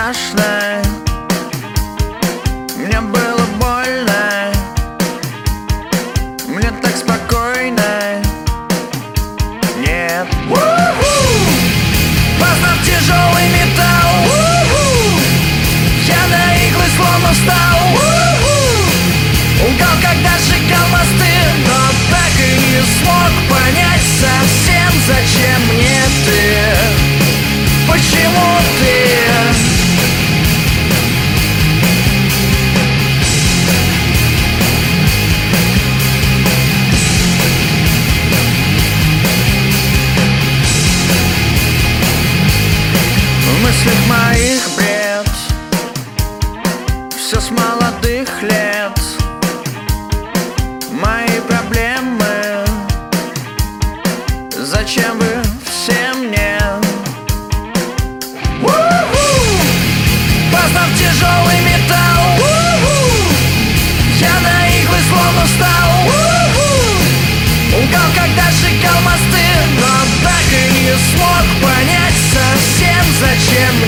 страшно, мне было больно, мне так спокойно. Нет. Познав тяжелый металл, я на иглы словно встал. Лгал, когда сжигал мосты, но так и не смог понять совсем, зачем мне ты, почему ты. В мыслях моих бред, все с молодых лет. Мои проблемы, зачем вы все мне? Познав тяжелый металл, я на иглы словно встал. Лгал, когда сжигал мосты, но так и не смог понять совсем, зачем